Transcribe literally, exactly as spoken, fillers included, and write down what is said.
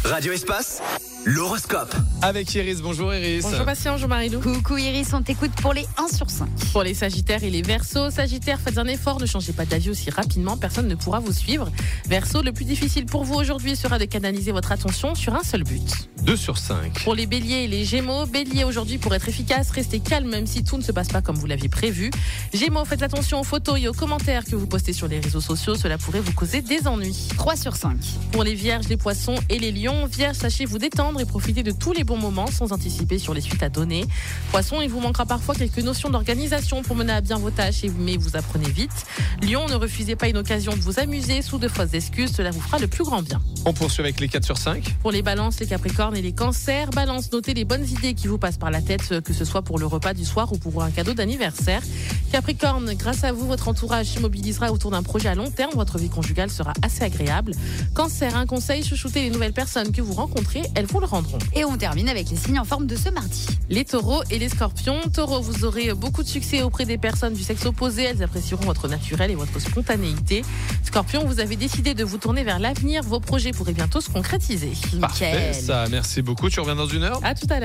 Radio Espace, l'horoscope. Avec Iris, bonjour Iris. Bonjour Bastien, bonjour Marilou. Coucou Iris, on t'écoute pour les un sur cinq. Pour les Sagittaires et les Verseaux, Sagittaire, faites un effort, ne changez pas d'avis aussi rapidement, personne ne pourra vous suivre. Verseau, le plus difficile pour vous aujourd'hui sera de canaliser votre attention sur un seul but. deux sur cinq. Pour les Béliers et les Gémeaux, Bélier aujourd'hui pour être efficace, restez calme même si tout ne se passe pas comme vous l'aviez prévu. Gémeaux, faites attention aux photos et aux commentaires que vous postez sur les réseaux sociaux, cela pourrait vous causer des ennuis. trois sur cinq. Pour les Vierges, les Poissons et les Lions, Vierges, sachez vous détendre et profiter de tous les bons moments sans anticiper sur les suites à donner. Poissons, il vous manquera parfois quelques notions d'organisation pour mener à bien vos tâches, mais vous apprenez vite. Lion, ne refusez pas une occasion de vous amuser sous de fausses excuses, cela vous fera le plus grand bien. On poursuit avec les quatre sur cinq. Pour les Balances, les Capricornes et les Cancers, Balance, notez les bonnes idées qui vous passent par la tête, que ce soit pour le repas du soir ou pour un cadeau d'anniversaire. Capricorne, grâce à vous, votre entourage se mobilisera autour d'un projet à long terme, votre vie conjugale sera assez agréable. Cancer, un conseil, chouchoutez les nouvelles personnes que vous rencontrez, elles vous le rendront. Et on termine avec les signes en forme de ce mardi. Les Taureaux et les Scorpions, Taureaux, vous aurez beaucoup de succès auprès des personnes du sexe opposé, elles apprécieront votre naturel et votre spontanéité. Scorpion, vous avez décidé de vous tourner vers l'avenir, vos projets pourraient bientôt se concrétiser. Parfait, ça, merci beaucoup. Tu reviens dans une heure ? À tout à l'heure.